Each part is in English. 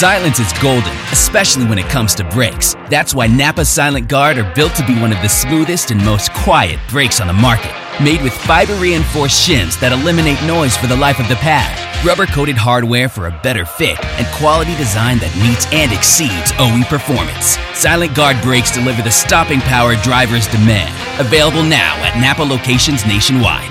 Silence is golden, especially when it comes to brakes. That's why Napa Silent Guard are built to be one of the smoothest and most quiet brakes on the market. Made with fiber-reinforced shims that eliminate noise for the life of the pad, rubber-coated hardware for a better fit, and quality design that meets and exceeds OE performance. Silent Guard brakes deliver the stopping power drivers demand. Available now at Napa locations nationwide.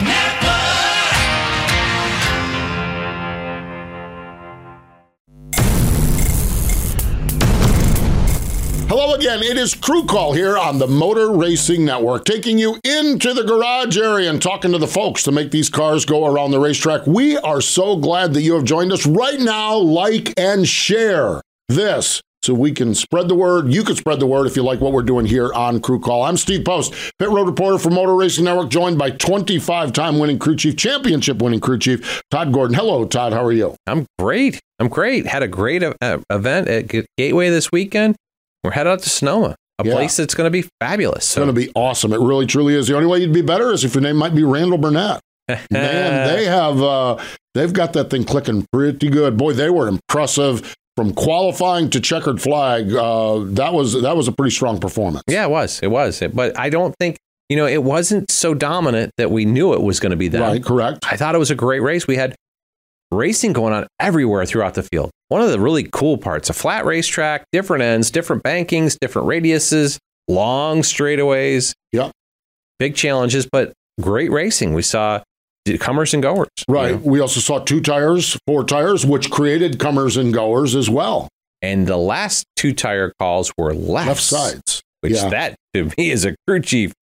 Hello again, it is Crew Call here on the Motor Racing Network, taking you into the garage area and talking to the folks to make these cars go around the racetrack. We are so glad that you have joined us right now. Like and share this so we can spread the word. You can spread the word if you like what we're doing here on Crew Call. I'm Steve Post, pit road reporter for Motor Racing Network, joined by 25-time winning crew chief, championship winning crew chief, Todd Gordon. Hello, Todd. How are you? I'm great. Had a great event at Gateway this weekend. We're headed out to Sonoma, a place that's going to be fabulous. It's going to be awesome. It really, truly is. The only way you'd be better is if your name might be Randall Burnett. Man, they've got that thing clicking pretty good. Boy, they were impressive from qualifying to checkered flag. That was a pretty strong performance. Yeah, it was. But I don't think, it wasn't so dominant that we knew it was going to be that. Right, correct. I thought it was a great race. We had racing going on everywhere throughout the field. One of the really cool parts, a flat racetrack, different ends, different bankings, different radiuses, long straightaways, big challenges, but great racing. We saw comers and goers. Right. We also saw 2 tires, 4 tires, which created comers and goers as well. And the last 2 tire calls were left sides, which that to me is a crew chief.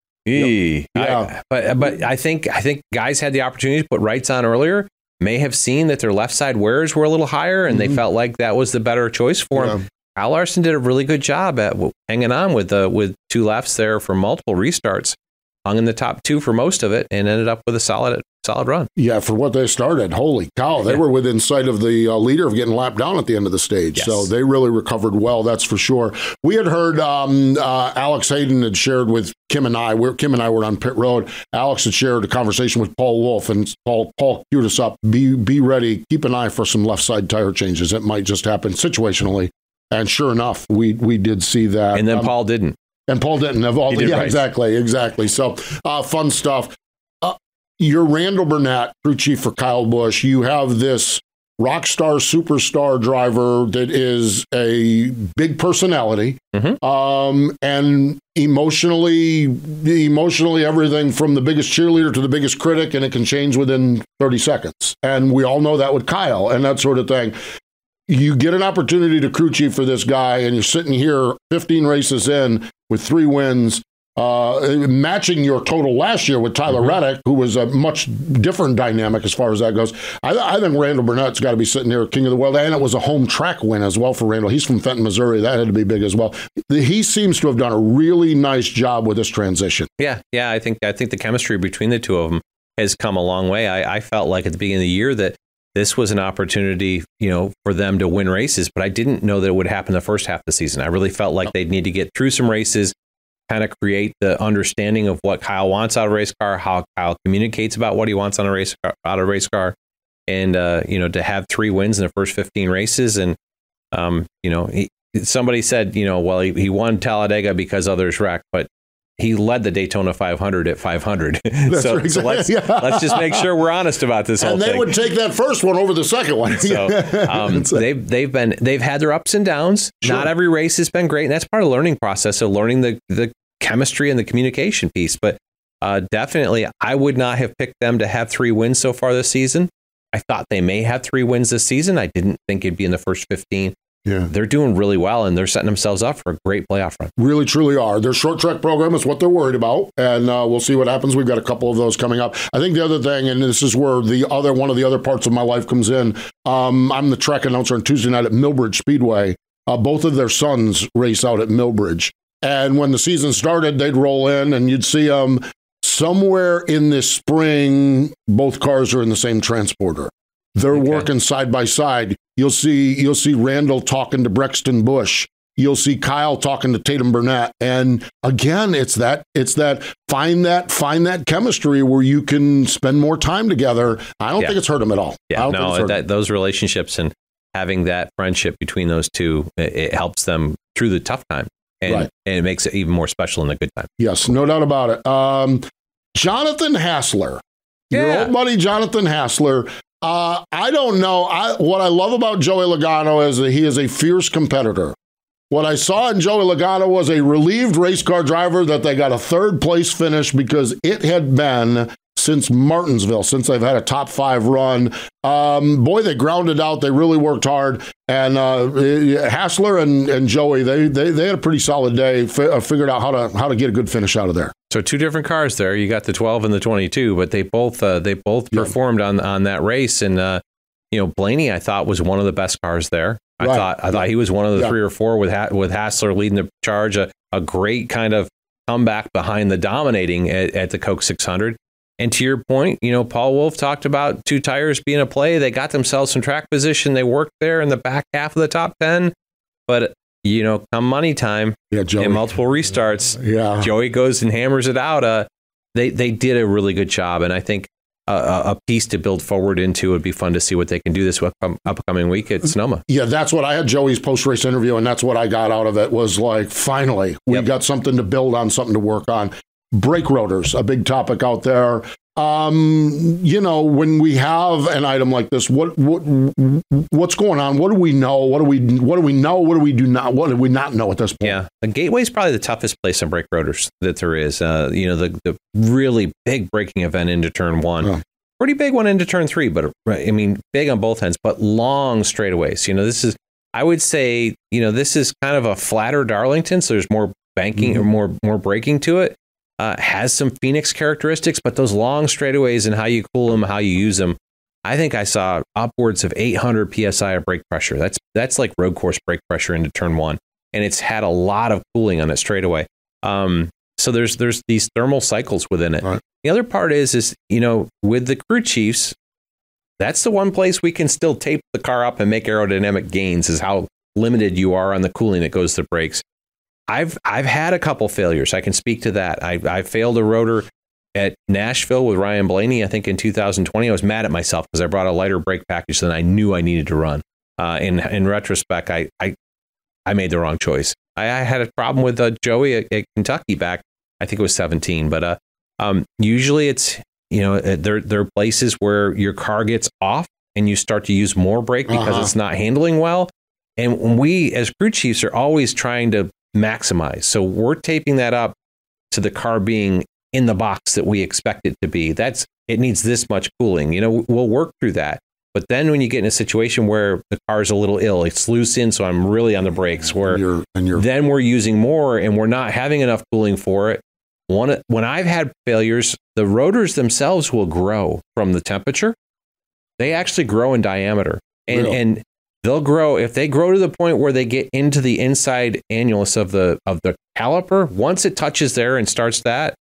But I think guys had the opportunity to put rights on earlier. May have seen that their left side wears were a little higher, and they felt like that was the better choice for him. Kyle Larson did a really good job at hanging on with 2 lefts there for multiple restarts. Hung in the top 2 for most of it, and ended up with a solid run. Yeah, for what they started, holy cow, they were within sight of the leader of getting lapped down at the end of the stage. Yes. So they really recovered well, that's for sure. We had heard Alex Hayden had shared with Kim and I were on pit road. Alex had shared a conversation with Paul Wolf, and Paul queued us up. Be ready, keep an eye for some left side tire changes. It might just happen situationally. And sure enough, we did see that. And then Paul didn't. And Paul didn't have all the, right. Exactly. So fun stuff. You're Randall Burnett, crew chief for Kyle Busch. You have this rock star, superstar driver that is a big personality, and emotionally everything from the biggest cheerleader to the biggest critic, and it can change within 30 seconds. And we all know that with Kyle and that sort of thing. You get an opportunity to crew chief for this guy, and you're sitting here 15 races in with 3 wins, matching your total last year with Tyler Reddick, who was a much different dynamic as far as that goes. I think Randall Burnett's got to be sitting here king of the world, and it was a home track win as well for Randall. He's from Fenton, Missouri. That had to be big as well. He seems to have done a really nice job with this transition. Yeah. I think the chemistry between the two of them has come a long way. I felt like at the beginning of the year that this was an opportunity, for them to win races, but I didn't know that it would happen the first half of the season. I really felt like they'd need to get through some races, kind of create the understanding of what Kyle wants out of a race car, how Kyle communicates about what he wants out of a race car, and to have 3 wins in the first 15 races. And somebody said, he won Talladega because others wrecked, but he led the Daytona 500 at 500. So let's just make sure we're honest about this whole thing. And they would take that first one over the second one. So they've had their ups and downs. Sure. Not every race has been great, and that's part of the learning process of learning the chemistry and the communication piece. But definitely, I would not have picked them to have 3 wins so far this season. I thought they may have 3 wins this season. I didn't think it'd be in the first 15. Yeah, they're doing really well, and they're setting themselves up for a great playoff run. Really, truly are. Their short track program is what they're worried about, and we'll see what happens. We've got a couple of those coming up. I think the other thing, and this is where one of the other parts of my life comes in. I'm the track announcer on Tuesday night at Millbridge Speedway. Both of their sons race out at Millbridge, and when the season started, they'd roll in, and you'd see them somewhere in this spring. Both cars are in the same transporter. They're working side by side. You'll see Randall talking to Brexton Busch. You'll see Kyle talking to Tatum Burnett. And again, it's that find that chemistry where you can spend more time together. I don't think it's hurt them at all. Yeah, those relationships, and having that friendship between those two, it helps them through the tough time. And it makes it even more special in the good time. Yes, no doubt about it. Jonathan Hassler, your old buddy Jonathan Hassler. I don't know. What I love about Joey Logano is that he is a fierce competitor. What I saw in Joey Logano was a relieved race car driver that they got a third place finish because it had been since Martinsville, since they've had a top 5 run. Boy, they grounded out. They really worked hard. And Hassler and Joey, they had a pretty solid day, figured out how to get a good finish out of there. So 2 different cars there. You got the 12 and the 22, but they both performed on that race. And Blaney, I thought, was one of the best cars there. I thought he was one of the 3 or 4 with Hassler leading the charge. A great kind of comeback behind the dominating at the Coke 600. And to your point, Paul Wolfe talked about 2 tires being a play. They got themselves some track position. They worked there in the back half of the top 10. But, come money time and multiple restarts, Joey goes and hammers it out. They did a really good job. And I think a piece to build forward into would be fun to see what they can do this upcoming week at Sonoma. Yeah, that's what I had Joey's post-race interview, and that's what I got out of it was like, finally, we got something to build on, something to work on. Brake rotors, a big topic out there. When we have an item like this, what's going on? What do we know? What do we know? What do we not know at this point? Yeah, the Gateway is probably the toughest place on brake rotors that there is. The really big braking event into turn 1. Yeah. Pretty big one into turn 3, but big on both ends, but long straightaways. This is, I would say, this is kind of a flatter Darlington, so there's more banking or more braking to it. Has some Phoenix characteristics, but those long straightaways and how you cool them, how you use them, I think I saw upwards of 800 psi of brake pressure. That's like road course brake pressure into turn 1, and it's had a lot of cooling on it straightaway. So there's these thermal cycles within it. Right. The other part is with the crew chiefs, that's the one place we can still tape the car up and make aerodynamic gains, is how limited you are on the cooling that goes to the brakes. I've had a couple failures. I can speak to that. I failed a rotor at Nashville with Ryan Blaney. I think in 2020, I was mad at myself because I brought a lighter brake package than I knew I needed to run. In retrospect, I made the wrong choice. I had a problem with Joey at Kentucky back, I think it was 17. But usually it's, there are places where your car gets off and you start to use more brake because it's not handling well. And we as crew chiefs are always trying to maximize. So we're taping that up to the car being in the box that we expect it to be. It needs this much cooling. We'll work through that. But then when you get in a situation where the car's a little ill, it's loose in, so I'm really on the brakes, then we're using more and we're not having enough cooling for it. When I've had failures, the rotors themselves will grow from the temperature. They actually grow in diameter. And they'll grow if they grow to the point where they get into the inside annulus of the caliper. Once it touches there and starts that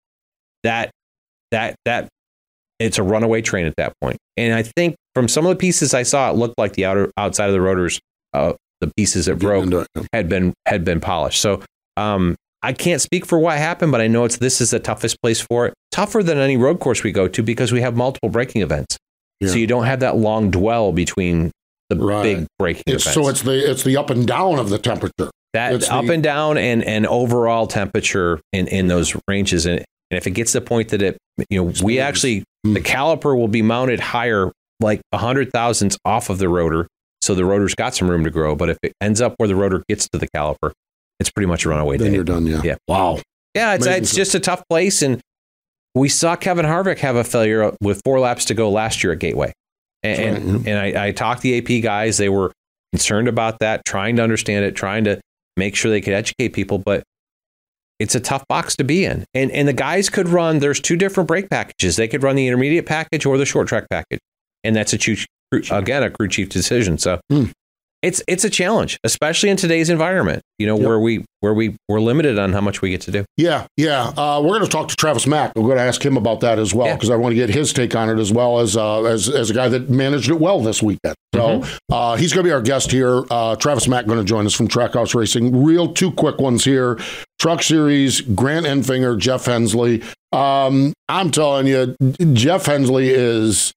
it's a runaway train at that point. And I think from some of the pieces I saw, it looked like the outside of the rotors, the pieces that broke had been polished. So I can't speak for what happened, but I know this is the toughest place for it. Tougher than any road course we go to because we have multiple braking events. Yeah. So you don't have that long dwell between the big braking events. So it's the up and down of the temperature. That up and down and overall temperature in those ranges. And if it gets to the point that the caliper will be mounted higher, like 100 thousandths off of the rotor. So the rotor's got some room to grow. But if it ends up where the rotor gets to the caliper, it's pretty much a runaway day. Then you're done. Yeah. Wow. Yeah. It's just a tough place. And we saw Kevin Harvick have a failure with 4 laps to go last year at Gateway. And I talked to the AP guys. They were concerned about that, trying to understand it, trying to make sure they could educate people. But it's a tough box to be in. And the guys could run, there's 2 different brake packages. They could run the intermediate package or the short track package. And that's a crew chief decision. So it's a challenge, especially in today's environment, where we're limited on how much we get to do. Yeah. We're going to talk to Travis Mack. We're going to ask him about that as well, because I want to get his take on it as well as a guy that managed it well this weekend. So he's going to be our guest here. Travis Mack going to join us from Trackhouse Racing. 2 quick ones here. Truck Series, Grant Enfinger, Jeff Hensley. I'm telling you, Jeff Hensley is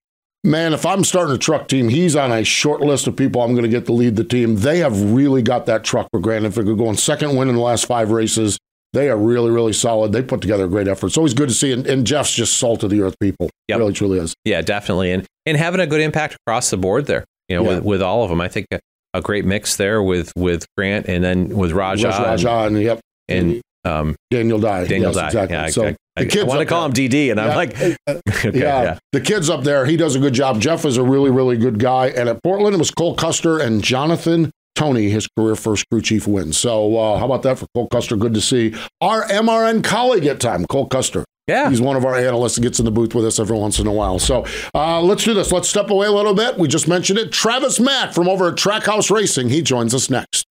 man, if I'm starting a truck team, he's on a short list of people I'm going to get to lead the team. They have really got that truck for granted. If they're going second win in the last 5 races, they are really, really solid. They put together a great effort. It's always good to see. And Jeff's just salt of the earth people. Yep. Really, truly is. Yeah, definitely. And having a good impact across the board there, with all of them. I think a great mix there with Grant and then with Raja. Yep. And Daniel Dye. Exactly. Yeah, so I want to call him DD, and I'm like, okay, the kid's up there. He does a good job. Jeff is a really, really good guy. And at Portland, it was Cole Custer and Jonathan Tony, his career first crew chief win. So how about that for Cole Custer? Good to see our MRN colleague at time, Cole Custer. Yeah. He's one of our analysts that gets in the booth with us every once in a while. So let's do this. Let's step away a little bit. We just mentioned it. Travis Mack from over at Trackhouse Racing. He joins us next.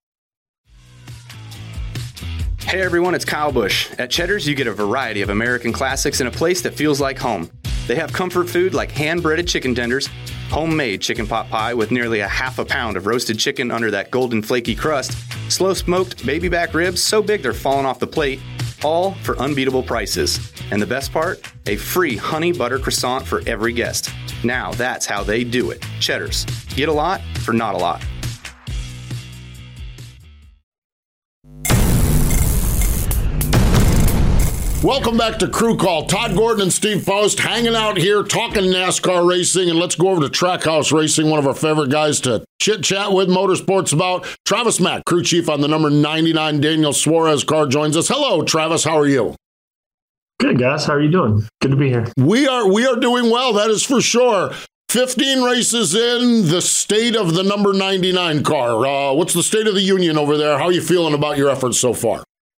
Hey everyone, it's Kyle Busch. At Cheddar's, you get a variety of American classics in a place that feels like home. They have comfort food like hand-breaded chicken tenders, homemade chicken pot pie with nearly a half a pound of roasted chicken under that golden flaky crust, slow-smoked baby back ribs so big they're falling off the plate, all for unbeatable prices. And the best part? A free honey butter croissant for every guest. Now that's how they do it. Cheddar's. Get a lot for not a lot. Welcome back to Crew Call. Todd Gordon and Steve Post hanging out here talking NASCAR racing, and let's go over to Trackhouse Racing, one of our favorite guys to chit-chat with motorsports about. Travis Mack, crew chief on the number 99 Daniel Suarez car, joins us. Hello, Travis. How are you? Good, guys. How are you doing? Good to be here. We are doing well, that is for sure. 15 races in, the state of the number 99 car. What's the state of the union over there? How are you feeling about your efforts so far?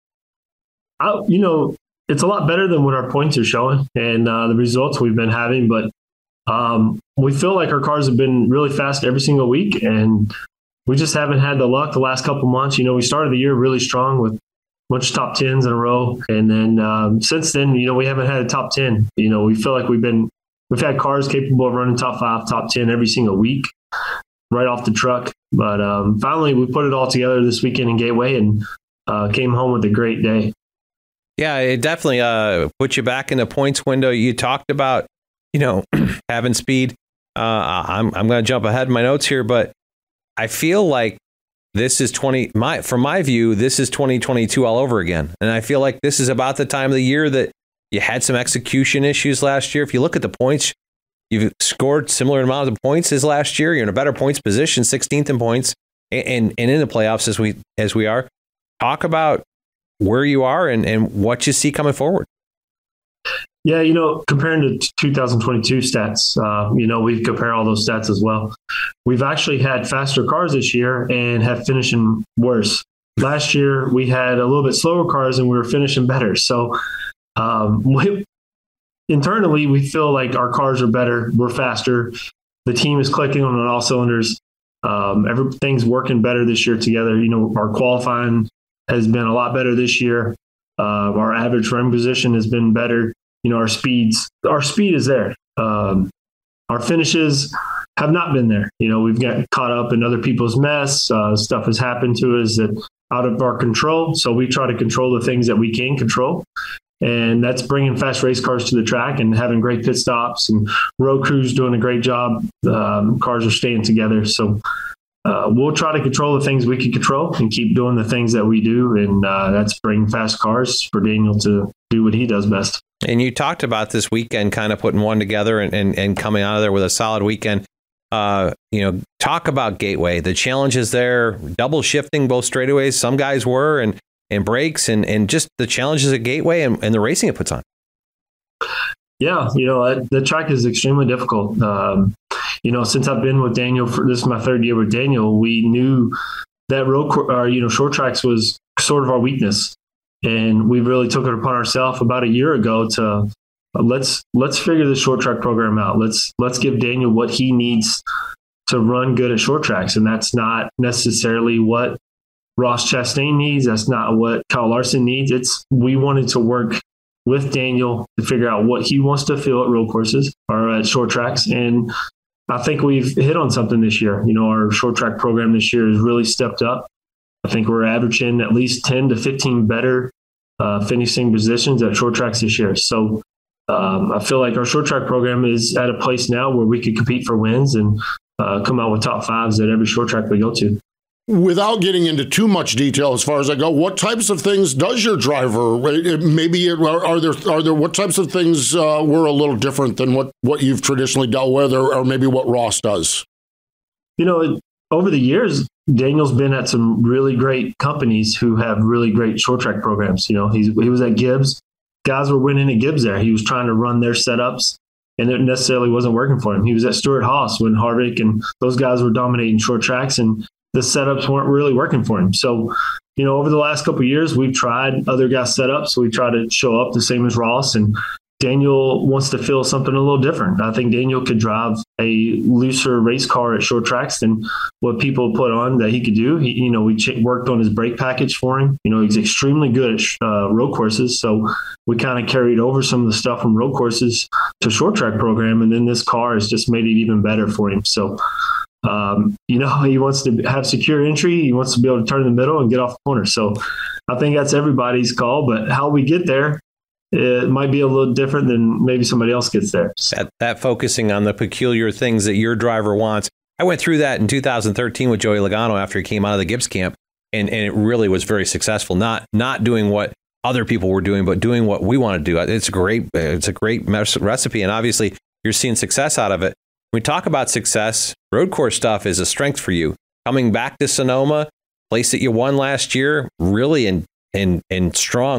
It's a lot better than what our points are showing and the results we've been having. But we feel like our cars have been really fast every single week, and we just haven't had the luck the last couple months. We started the year really strong with a bunch of top 10s in a row. And then since then, we haven't had a top 10. We feel like we've had cars capable of running top 5, top 10 every single week right off the truck. But finally, we put it all together this weekend in Gateway and came home with a great day. Yeah, it definitely put you back in the points window. You talked about, having speed. I'm going to jump ahead in my notes here, but I feel like this is from my view, this is 2022 all over again. And I feel like this is about the time of the year that you had some execution issues last year. If you look at the points, you've scored similar amount of points as last year. You're in a better points position, 16th in points, and in the playoffs as we are. Talk about where you are and what you see coming forward. Yeah, comparing to 2022 stats, we compare all those stats as well. We've actually had faster cars this year and have finishing worse. Last year, we had a little bit slower cars and we were finishing better. So internally, we feel like our cars are better. We're faster. The team is clicking on all cylinders. Everything's working better this year together. Our qualifying has been a lot better this year. Our average run position has been better. Our speed is there. Our finishes have not been there. We've got caught up in other people's mess. Stuff has happened to us that out of our control. So we try to control the things that we can control. And that's bringing fast race cars to the track and having great pit stops, and road crews doing a great job. Cars are staying together. So we'll try to control the things we can control and keep doing the things that we do. And that's bring fast cars for Daniel to do what he does best. And you talked about this weekend kind of putting one together and coming out of there with a solid weekend. Talk about Gateway, the challenges there, double shifting both straightaways. Some guys were and brakes and just the challenges at Gateway and the racing it puts on. Yeah, the track is extremely difficult. Since I've been with Daniel, this is my third year with Daniel, we knew that short tracks was sort of our weakness. And we really took it upon ourselves about a year ago to let's figure the short track program out. Let's give Daniel what he needs to run good at short tracks. And that's not necessarily what Ross Chastain needs. That's not what Kyle Larson needs. We wanted to work with Daniel to figure out what he wants to feel at road courses or at short tracks. And I think we've hit on something this year. Our short track program this year has really stepped up. I think we're averaging at least 10 to 15 better finishing positions at short tracks this year. So I feel like our short track program is at a place now where we could compete for wins and come out with top fives at every short track we go to. Without getting into too much detail as far as I go, what types of things does your driver, maybe are there what types of things were a little different than what you've traditionally dealt with, or maybe what Ross does? Over the years, Daniel's been at some really great companies who have really great short track programs. He was at Gibbs. Guys were winning at Gibbs there. He was trying to run their setups, and it necessarily wasn't working for him. He was at Stewart-Haas when Harvick and those guys were dominating short tracks, and the setups weren't really working for him. So, over the last couple of years, we've tried other guys' setups. We try to show up the same as Ross, and Daniel wants to feel something a little different. I think Daniel could drive a looser race car at short tracks than what people put on that he could do. We worked on his brake package for him. He's extremely good at road courses. So we kind of carried over some of the stuff from road courses to short track program. And then this car has just made it even better for him. So, he wants to have secure entry. He wants to be able to turn in the middle and get off the corner. So I think that's everybody's call, but how we get there, it might be a little different than maybe somebody else gets there. That focusing on the peculiar things that your driver wants. I went through that in 2013 with Joey Logano after he came out of the Gibbs camp, and it really was very successful. Not doing what other people were doing, but doing what we want to do. It's a great recipe, and obviously you're seeing success out of it. When we talk about success, road course stuff is a strength for you. Coming back to Sonoma, place that you won last year, really in strong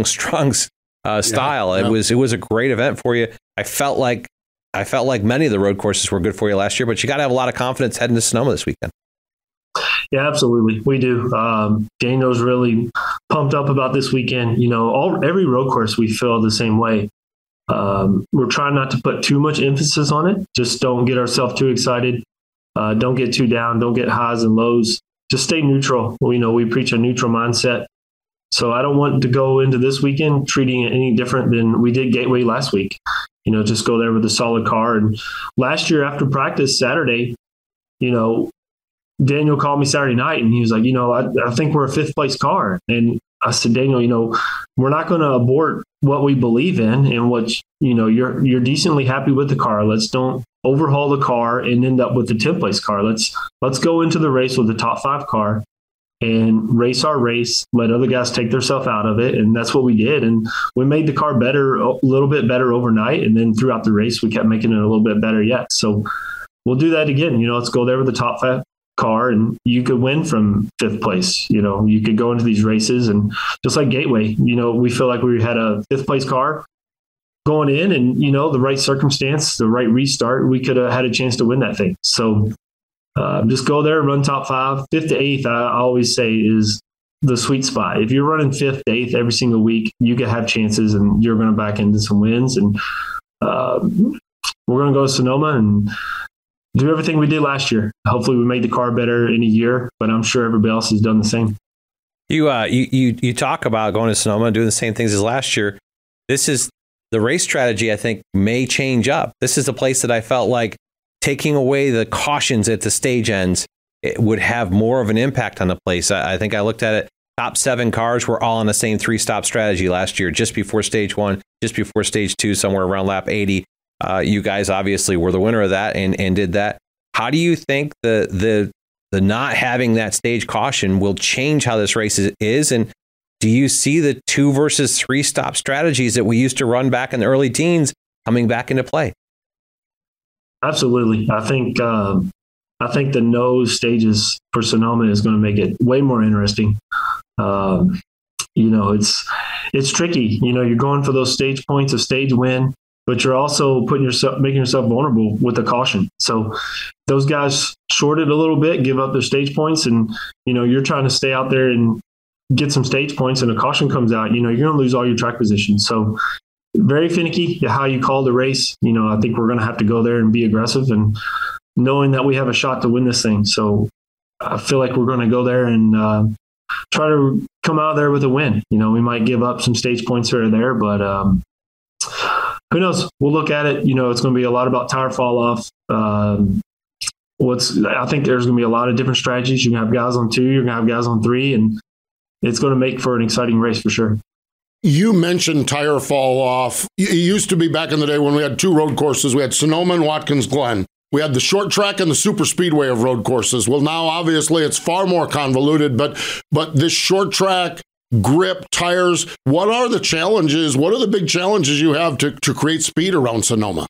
style. Yeah. It was a great event for you. I felt like many of the road courses were good for you last year, but you got to have a lot of confidence heading to Sonoma this weekend. Yeah, absolutely. We do. Daniel's really pumped up about this weekend. Every road course we feel the same way. We're trying not to put too much emphasis on it. Just don't get ourselves too excited. Don't get too down. Don't get highs and lows. Just stay neutral. We preach a neutral mindset. So I don't want to go into this weekend treating it any different than we did Gateway last week. Just go there with a solid car. And last year after practice Saturday, Daniel called me Saturday night and he was like, I think we're a fifth place car. And I said, Daniel, we're not going to abort what we believe in and what, you're decently happy with the car. Let's don't overhaul the car and end up with the 10th place car. Let's go into the race with the top 5 car and race our race, let other guys take themselves out of it. And that's what we did. And we made the car better, a little bit better overnight. And then throughout the race, we kept making it a little bit better yet. So we'll do that again. Let's go there with the top 5 car and you could win from 5th place. You could go into these races and just like Gateway, we feel like we had a 5th place car going in and, the right circumstance, the right restart, we could have had a chance to win that thing. So just go there, run top 5. 5th to 8th, I always say, is the sweet spot. If you're running 5th to 8th every single week, you can have chances and you're going to back into some wins. And we're going to go to Sonoma and do everything we did last year. Hopefully we made the car better in a year, but I'm sure everybody else has done the same. You talk about going to Sonoma and doing the same things as last year. This is the race strategy, I think, may change up. This is a place that I felt like taking away the cautions at the stage ends, it would have more of an impact on the place. I think I looked at it. Top 7 cars were all on the same 3-stop strategy last year, just before stage 1, just before stage 2, somewhere around lap 80. You guys obviously were the winner of that and did that. How do you think the not having that stage caution will change how this race is? And do you see the 2 versus 3 stop strategies that we used to run back in the early teens coming back into play? Absolutely. I think the nose stages for Sonoma is going to make it way more interesting. It's tricky. You're going for those stage points, a stage win, but you're also making yourself vulnerable with the caution. So those guys short it a little bit, give up their stage points, and you're trying to stay out there and get some stage points, and a caution comes out. You're going to lose all your track position. So very finicky how you call the race. I think we're going to have to go there and be aggressive, and knowing that we have a shot to win this thing. So I feel like we're going to go there and try to come out of there with a win. We might give up some stage points here or there, but who knows? We'll look at it. It's going to be a lot about tire fall off. I think there's going to be a lot of different strategies. You're going to have guys on 2, you're going to have guys on 3, and it's going to make for an exciting race for sure. You mentioned tire fall off. It used to be back in the day when we had two road courses. We had Sonoma and Watkins Glen. We had the short track and the super speedway of road courses. Well, now obviously it's far more convoluted, but this short track, grip, tires, what are the challenges? What are the big challenges you have to create speed around Sonoma?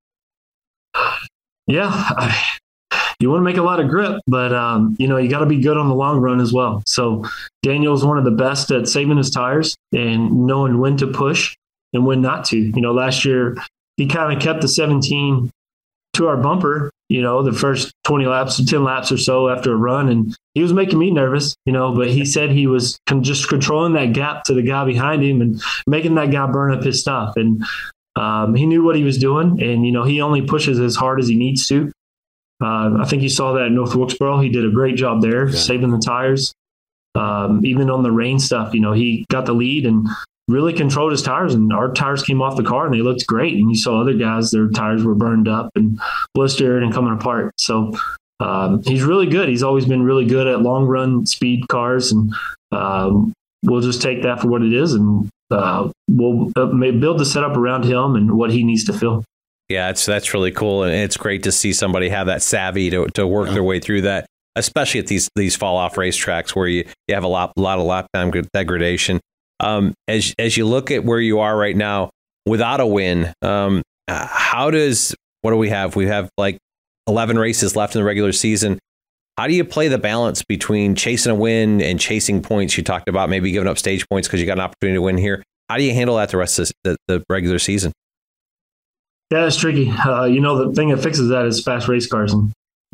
Yeah, you want to make a lot of grip, but you got to be good on the long run as well. So Daniel's one of the best at saving his tires and knowing when to push and when not to. Last year he kind of kept the 17 to our bumper, the first 20 laps, 10 laps or so after a run, and he was making me nervous, but he said he was just controlling that gap to the guy behind him and making that guy burn up his stuff. And he knew what he was doing, and he only pushes as hard as he needs to. I think you saw that at North Wilkesboro. He did a great job there, saving the tires. Even on the rain stuff, he got the lead and really controlled his tires, and our tires came off the car and they looked great. And you saw other guys, their tires were burned up and blistered and coming apart. So he's really good. He's always been really good at long run speed cars, and we'll just take that for what it is, and we'll build the setup around him and what he needs to feel. Yeah, that's really cool, and it's great to see somebody have that savvy to work their way through that, especially at these fall off racetracks where you have a lot of lap time degradation. As you look at where you are right now without a win, what do we have? We have like 11 races left in the regular season. How do you play the balance between chasing a win and chasing points? You talked about maybe giving up stage points because you got an opportunity to win here. How do you handle that the rest of the regular season? Yeah, it's tricky. The thing that fixes that is fast race cars. And,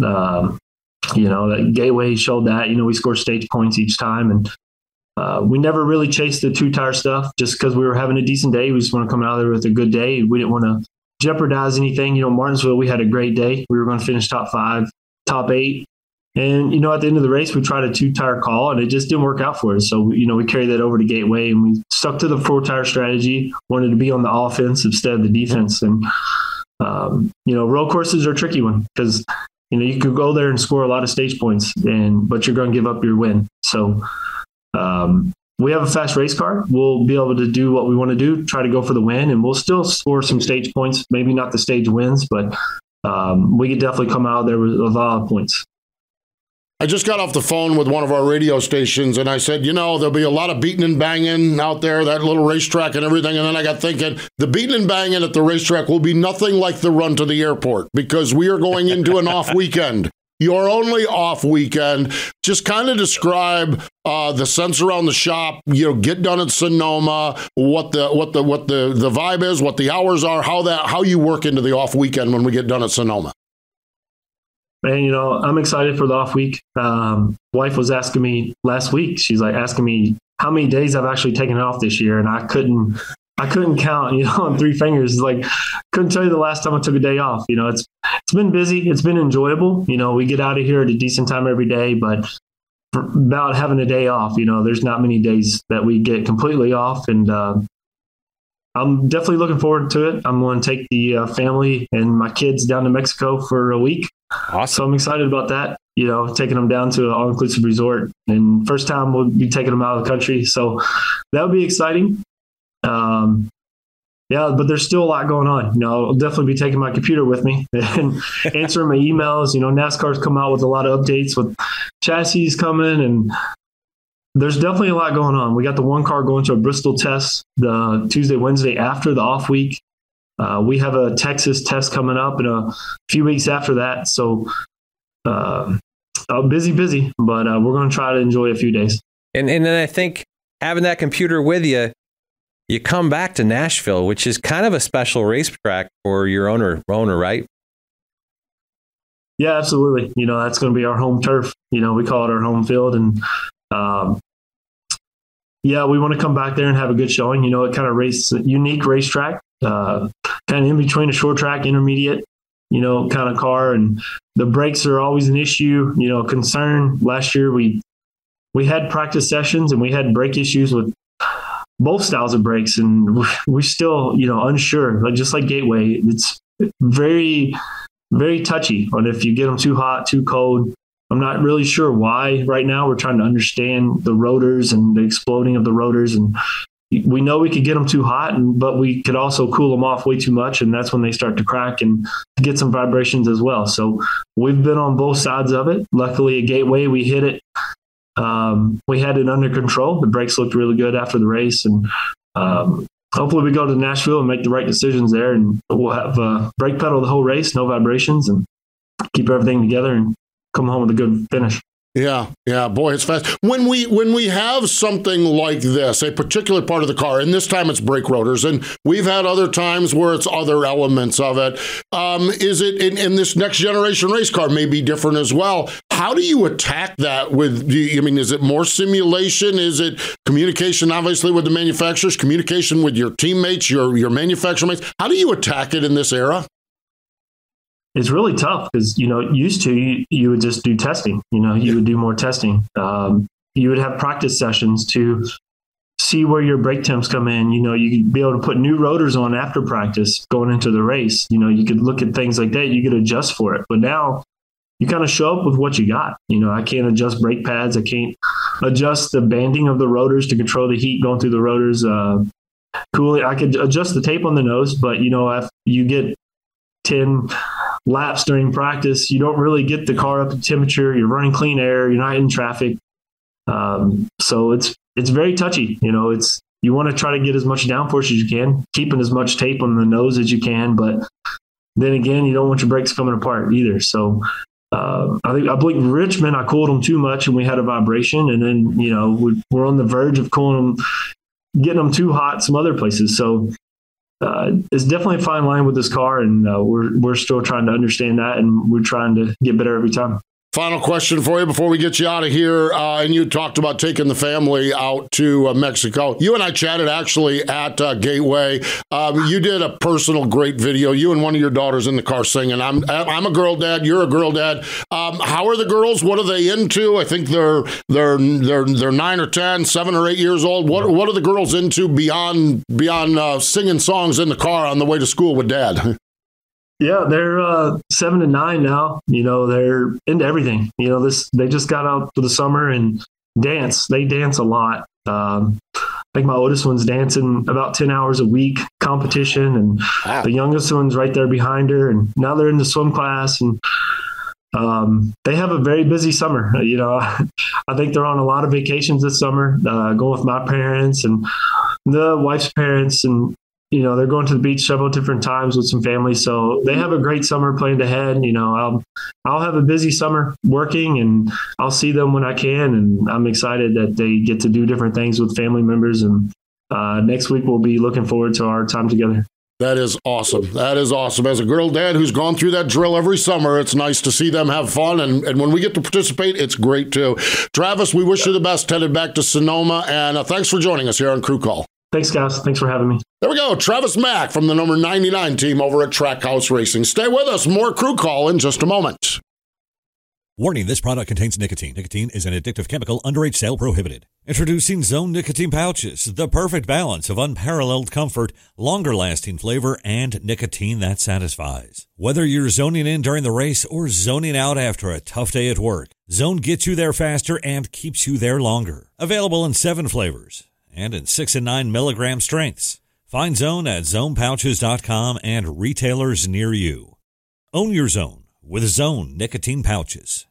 that Gateway showed that, we score stage points each time. And we never really chased the two-tire stuff just because we were having a decent day. We just want to come out there with a good day. We didn't want to jeopardize anything. Martinsville, we had a great day. We were going to finish top 5, top 8. And, at the end of the race, we tried a two-tire call, and it just didn't work out for us. So, we carried that over to Gateway, and we stuck to the 4-tire strategy, wanted to be on the offense instead of the defense. And, road courses are a tricky one because, you could go there and score a lot of stage points, but you're going to give up your win. So we have a fast race car. We'll be able to do what we want to do, try to go for the win, and we'll still score some stage points, maybe not the stage wins, but we could definitely come out there with a lot of points. I just got off the phone with one of our radio stations, and I said, there'll be a lot of beating and banging out there, that little racetrack and everything. And then I got thinking, the beating and banging at the racetrack will be nothing like the run to the airport because we are going into an off weekend. Your only off weekend. Just kind of describe the sense around the shop. Get done at Sonoma. What the vibe is, what the hours are, how you work into the off weekend when we get done at Sonoma. Man, I'm excited for the off week. Wife was asking me last week. She's asking me how many days I've actually taken off this year, and I couldn't count. On 3 fingers. Couldn't tell you the last time I took a day off. It's been busy. It's been enjoyable. We get out of here at a decent time every day, but about having a day off, there's not many days that we get completely off, and I'm definitely looking forward to it. I'm going to take the family and my kids down to Mexico for a week. Awesome. So I'm excited about that, taking them down to an all-inclusive resort. And first time we'll be taking them out of the country. So that would be exciting. But there's still a lot going on. I'll definitely be taking my computer with me and answering my emails. NASCAR's come out with a lot of updates with chassis coming, and there's definitely a lot going on. We got the one car going to a Bristol test the Tuesday, Wednesday after the off week. We have a Texas test coming up in a few weeks after that. So busy, but we're going to try to enjoy a few days. And then I think having that computer with you, you come back to Nashville, which is kind of a special racetrack for your owner, right? Yeah, absolutely. That's going to be our home turf. We call it our home field. And we want to come back there and have a good showing. It kind of unique racetrack. Kind of in between a short track, intermediate, kind of car, and the brakes are always an issue, concern. Last year we had practice sessions and we had brake issues with both styles of brakes, and we're still, unsure. Just like Gateway, it's very, very touchy on if you get them too hot, too cold. I'm not really sure why right now. We're trying to understand the rotors and the exploding of the rotors, and we know we could get them too hot, but we could also cool them off way too much. And that's when they start to crack and get some vibrations as well. So we've been on both sides of it. Luckily at Gateway, we hit it. We had it under control. The brakes looked really good after the race. And hopefully we go to Nashville and make the right decisions there. And we'll have brake pedal the whole race, no vibrations, and keep everything together and come home with a good finish. Yeah, boy, it's fast. When we have something like this, a particular part of the car, and this time it's brake rotors, and we've had other times where it's other elements of it. Is it in this next generation race car may be different as well? How do you attack that is it more simulation? Is it communication, obviously, with the manufacturers, communication with your teammates, your manufacturer mates? How do you attack it in this era? It's really tough because, used to you would just do testing, you would do more testing. You would have practice sessions to see where your brake temps come in. You could be able to put new rotors on after practice going into the race. You could look at things like that. You could adjust for it. But now you kind of show up with what you got. I can't adjust brake pads. I can't adjust the banding of the rotors to control the heat going through the rotors. Cooling, I could adjust the tape on the nose, but, if you get 10 laps during practice, you don't really get the car up to temperature. You're running clean air. You're not in traffic. So it's very touchy. You want to try to get as much downforce as you can, keeping as much tape on the nose as you can. But then again, you don't want your brakes coming apart either. So I believe Richmond, I cooled them too much and we had a vibration. And then, we're on the verge of cooling them, getting them too hot some other places. So it's definitely a fine line with this car, and we're still trying to understand that, and we're trying to get better every time. Final question for you before we get you out of here. And you talked about taking the family out to Mexico. You and I chatted actually at Gateway. You did a personal great video. You and one of your daughters in the car singing. I'm a girl dad. You're a girl dad. How are the girls? What are they into? I think they're 9 or 10, 7 or 8 years old. What are the girls into beyond singing songs in the car on the way to school with Dad? Yeah, they're 7 and 9 now. They're into everything. They just got out for the summer and dance. They dance a lot. I think my oldest one's dancing about 10 hours a week competition, and the youngest one's right there behind her. And now they're in the swim class, and they have a very busy summer. I think they're on a lot of vacations this summer, going with my parents and the wife's parents, and they're going to the beach several different times with some family. So they have a great summer planned ahead. I'll have a busy summer working, and I'll see them when I can. And I'm excited that they get to do different things with family members. And next week, we'll be looking forward to our time together. That is awesome. That is awesome. As a girl dad who's gone through that drill every summer, it's nice to see them have fun. And when we get to participate, it's great too. Travis, we wish you the best headed back to Sonoma. And thanks for joining us here on Crew Call. Thanks, guys. Thanks for having me. There we go. Travis Mack from the number 99 team over at Trackhouse Racing. Stay with us. More Crew Call in just a moment. Warning, this product contains nicotine. Nicotine is an addictive chemical. Underage sale prohibited. Introducing Zone Nicotine Pouches, the perfect balance of unparalleled comfort, longer-lasting flavor, and nicotine that satisfies. Whether you're zoning in during the race or zoning out after a tough day at work, Zone gets you there faster and keeps you there longer. Available in 7 flavors and in 6 and 9 milligram strengths. Find Zone at zonepouches.com and retailers near you. Own your Zone with Zone Nicotine Pouches.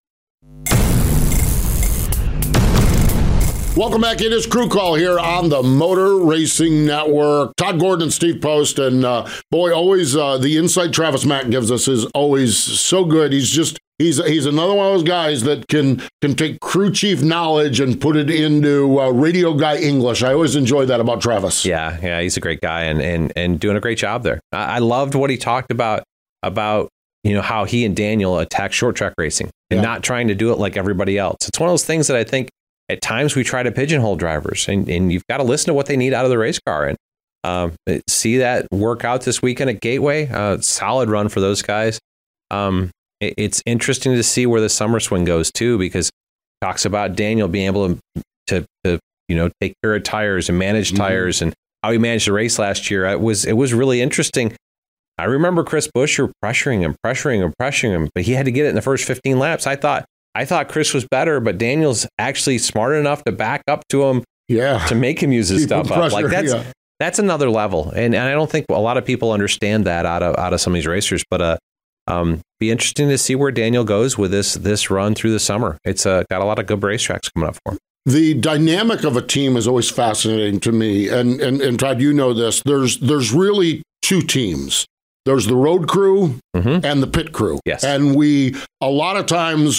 Welcome back. It is Crew Call here on the Motor Racing Network. Todd Gordon and Steve Post, and always the insight Travis Mack gives us is always so good. He's another one of those guys that can take crew chief knowledge and put it into radio guy English. I always enjoy that about Travis. Yeah, he's a great guy and doing a great job there. I loved what he talked about how he and Daniel attack short track racing and not trying to do it like everybody else. It's one of those things that I think at times we try to pigeonhole drivers, and you've got to listen to what they need out of the race car. And see that work out this weekend at Gateway. Solid run for those guys. It's interesting to see where the summer swing goes too, because it talks about Daniel being able to take care of tires and manage tires and how he managed the race last year. It was really interesting. I remember Chris Buescher pressuring him, but he had to get it in the first 15 laps. I thought Chris was better, but Daniel's actually smart enough to back up to him to make him use his stuff up. Like that's another level. And I don't think a lot of people understand that out of some of these racers, but be interesting to see where Daniel goes with this run through the summer. It's got a lot of good racetracks coming up for him. The dynamic of a team is always fascinating to me. And Todd, you know this. There's really two teams. There's the road crew and the pit crew. Yes. And we a lot of times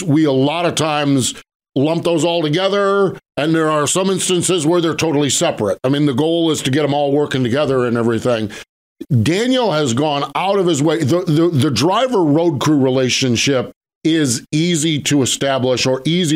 lump those all together, and there are some instances where they're totally separate. I mean, the goal is to get them all working together and everything. Daniel has gone out of his way. The driver-road crew relationship is easier to establish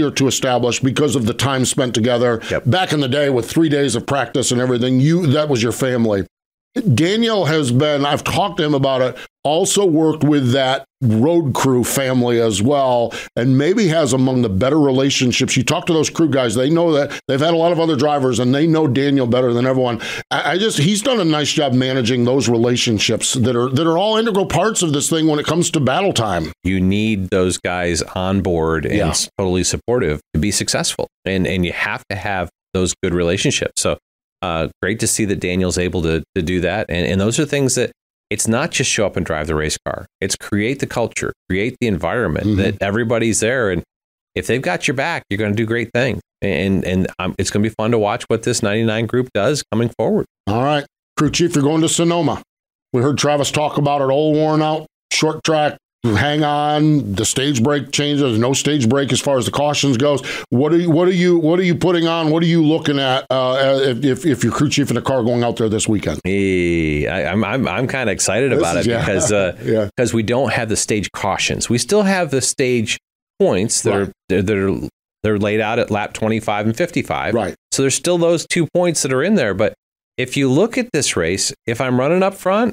because of the time spent together. Yep. Back in the day with 3 days of practice and everything, that was your family. Daniel has been, I've talked to him about it, also worked with that road crew family as well, and maybe has among the better relationships. You talk to those crew guys, they know that they've had a lot of other drivers, and they know Daniel better than everyone. He's done a nice job managing those relationships that are all integral parts of this thing when it comes to battle time. You need those guys on board and totally supportive to be successful, and you have to have those good relationships. So great to see that Daniel's able to do that. And those are things that it's not just show up and drive the race car. It's create the culture, create the environment that everybody's there. And if they've got your back, you're going to do great things. And it's going to be fun to watch what this 99 group does coming forward. All right. Crew chief, you're going to Sonoma. We heard Travis talk about it, all worn out, short track. Hang on, the stage break changes. No stage break as far as the cautions goes. What are you putting on? What are you looking at if you're crew chief in a car going out there this weekend? Hey, I'm kind of excited about it because we don't have the stage cautions. We still have the stage points that are laid out at lap 25 and 55. Right. So there's still those 2 points that are in there. But if you look at this race, if I'm running up front,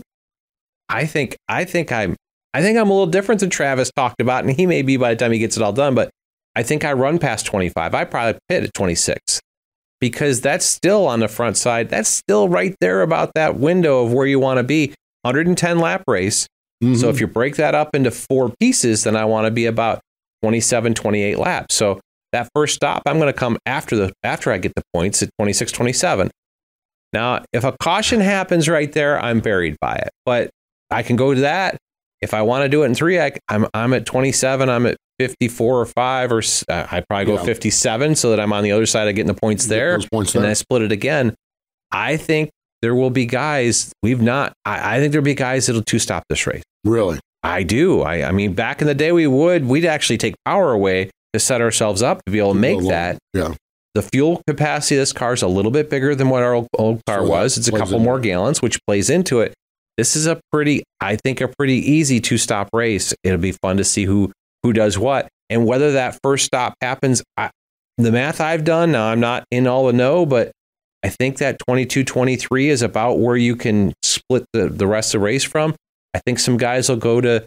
I think I'm a little different than Travis talked about, and he may be by the time he gets it all done, but I think I run past 25. I probably pit at 26 because that's still on the front side. That's still right there about that window of where you want to be. 110 lap race. So if you break that up into 4 pieces, then I want to be about 27, 28 laps. So that first stop, I'm going to come after I get the points at 26, 27. Now, if a caution happens right there, I'm buried by it, but I can go to that. If I want to do it in 3, I'm at 27. I'm at 54 or 5, or I probably go 57 so that I'm on the other side of getting the points there. Then I split it again. I think there will be guys I think there'll be guys that'll 2-stop this race. Really? I do. I mean, back in the day, we'd actually take power away to set ourselves up to be able to make that. Yeah. The fuel capacity of this car is a little bit bigger than what our old car was. It's a couple more gallons, which plays into it. This is a pretty easy 2-stop race. It'll be fun to see who does what. And whether that first stop happens, the math I've done, now I'm not in all the know, but I think that 22-23 is about where you can split the rest of the race from. I think some guys will go to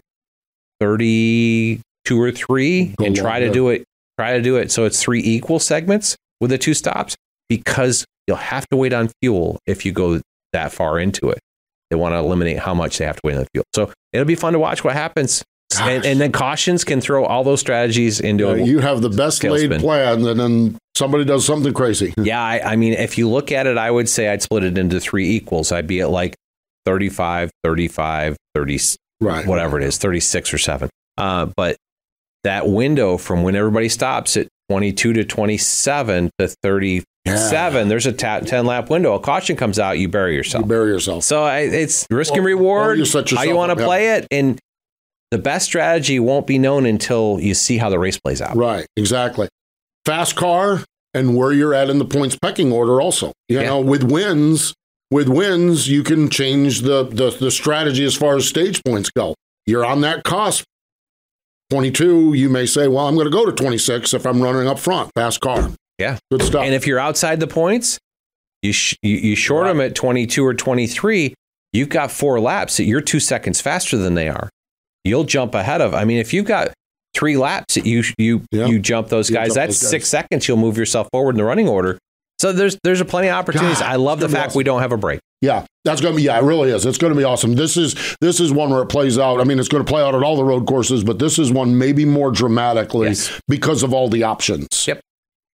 32 or 3 and try to do it so it's 3 equal segments with the 2 stops, because you'll have to wait on fuel if you go that far into it. They want to eliminate how much they have to wait on the fuel. So it'll be fun to watch what happens. And then cautions can throw all those strategies into you have the best laid plan, and then somebody does something crazy. Yeah, I mean, if you look at it, I would say I'd split it into 3 equals. I'd be at like 35, 35, 30, whatever it is, 36 or 7. But that window from when everybody stops at 22 to 27 to 37, there's a 10-lap window. A caution comes out, you bury yourself. So it's risk and reward, how you want to play it. And the best strategy won't be known until you see how the race plays out. Right, exactly. Fast car and where you're at in the points pecking order also. You know, with wins, you can change the strategy as far as stage points go. You're on that cusp. 22, you may say, well, I'm going to go to 26 if I'm running up front. Fast car. Yeah. Good stuff. And if you're outside the points, you short them at 22 or 23, you've got 4 laps that you're 2 seconds faster than they are. You'll jump ahead of. I mean, if you've got 3 laps that you jump those guys, that's 6 seconds you'll move yourself forward in the running order. So there's a plenty of opportunities. I love the fact we don't have a break. Yeah, that's going to be, it really is. It's going to be awesome. This is one where it plays out. I mean, it's going to play out at all the road courses, but this is one maybe more dramatically because of all the options. Yep.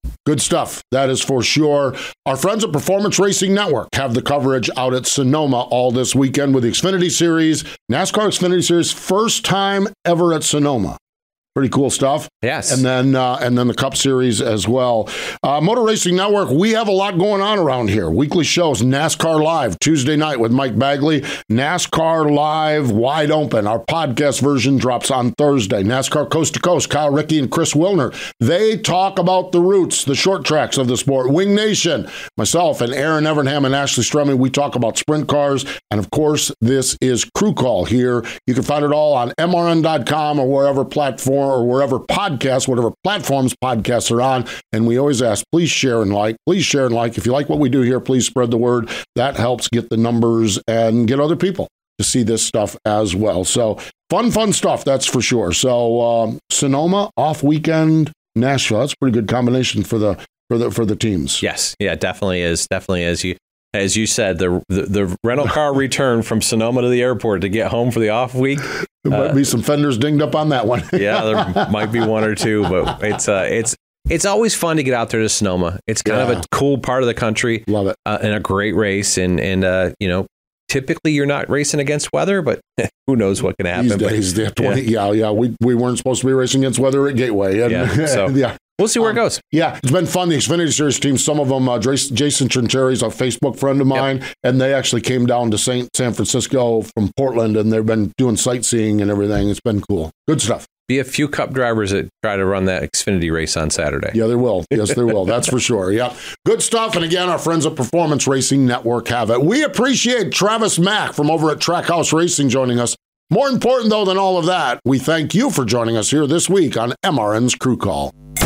Good stuff. That is for sure. Our friends at Performance Racing Network have the coverage out at Sonoma all this weekend with the Xfinity Series, NASCAR Xfinity Series, first time ever at Sonoma. Pretty cool stuff. Yes. And then the Cup Series as well. Motor Racing Network, we have a lot going on around here. Weekly shows, NASCAR Live, Tuesday night with Mike Bagley. NASCAR Live, Wide Open. Our podcast version drops on Thursday. NASCAR Coast to Coast, Kyle Rickey and Chris Wilner. They talk about the roots, the short tracks of the sport. Wing Nation, myself and Aaron Evernham and Ashley Strumming, we talk about sprint cars. And, of course, this is Crew Call here. You can find it all on MRN.com or wherever platform or wherever podcasts, whatever platforms podcasts are on. And we always ask, please share and like. Please share and like. If you like what we do here, please spread the word. That helps get the numbers and get other people to see this stuff as well. So fun stuff, that's for sure. So Sonoma, off weekend, Nashville. That's a pretty good combination for the teams. Yes, yeah, definitely is. As you said, the rental car return from Sonoma to the airport to get home for the off week. There might be some fenders dinged up on that one. Yeah, there might be one or two, but it's always fun to get out there to Sonoma. It's kind of a cool part of the country. Love it. And a great race. And typically you're not racing against weather, but who knows what can happen. These days, we weren't supposed to be racing against weather at Gateway. So we'll see where it goes. Yeah, it's been fun. The Xfinity Series team, some of them, Jason Trincheri's a Facebook friend of mine, and they actually came down to San Francisco from Portland, and they've been doing sightseeing and everything. It's been cool. Good stuff. Be a few Cup drivers that try to run that Xfinity race on Saturday. Yeah, there will. Yes, there will. That's for sure. Yeah. Good stuff. And again, our friends at Performance Racing Network have it. We appreciate Travis Mack from over at Trackhouse Racing joining us. More important, though, than all of that, we thank you for joining us here this week on MRN's Crew Call.